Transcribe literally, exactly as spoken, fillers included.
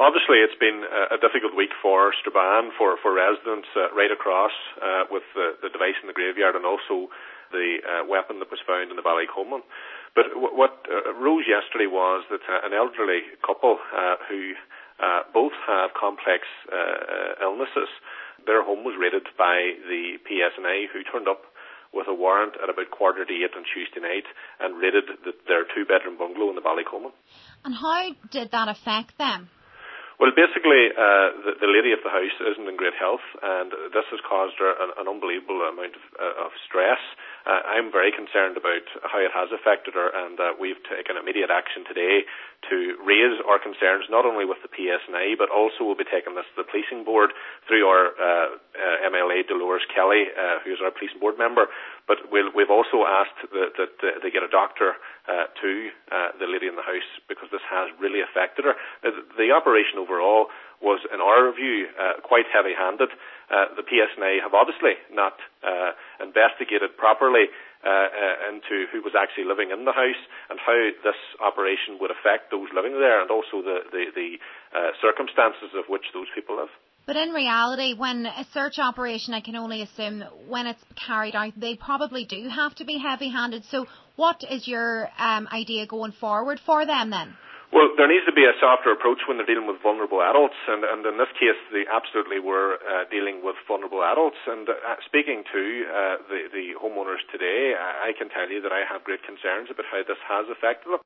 obviously it's been a difficult week for Strabane, for, for residents uh, right across, uh, with the, the device in the graveyard and also the uh, weapon that was found in the Ballycoman. But w- what uh, rose yesterday was that uh, an elderly couple uh, who uh, both have complex uh, illnesses, their home was raided by the P S N I, who turned up with a warrant at about quarter to eight on Tuesday night and raided the, their two-bedroom bungalow in the Ballycoman. And how did that affect them? Well, basically, uh, the, the lady of the house isn't in great health, and this has caused her an, an unbelievable amount of, uh, of stress. Uh, I'm very concerned about how it has affected her, and uh, we've taken immediate action today to raise our concerns not only with the P S N I, but also we'll be taking this to the policing board through our uh, uh, M L A Dolores Kelly, uh, who is our policing board member. But we'll, we've also asked that, that uh, they get a doctor uh, to uh, the lady in the house, because this has really affected her. The, the operation overall was, in our view, uh, quite heavy-handed. Uh, the P S N I have obviously not uh, investigated properly uh, uh, into who was actually living in the house and how this operation would affect those living there, and also the, the, the uh, circumstances of which those people live. But in reality, when a search operation, I can only assume that when it's carried out, they probably do have to be heavy-handed. So what is your um, idea going forward for them then? Well, there needs to be a softer approach when they're dealing with vulnerable adults, and, and in this case, they absolutely were uh, dealing with vulnerable adults. And uh, speaking to uh, the, the homeowners today, I can tell you that I have great concerns about how this has affected them.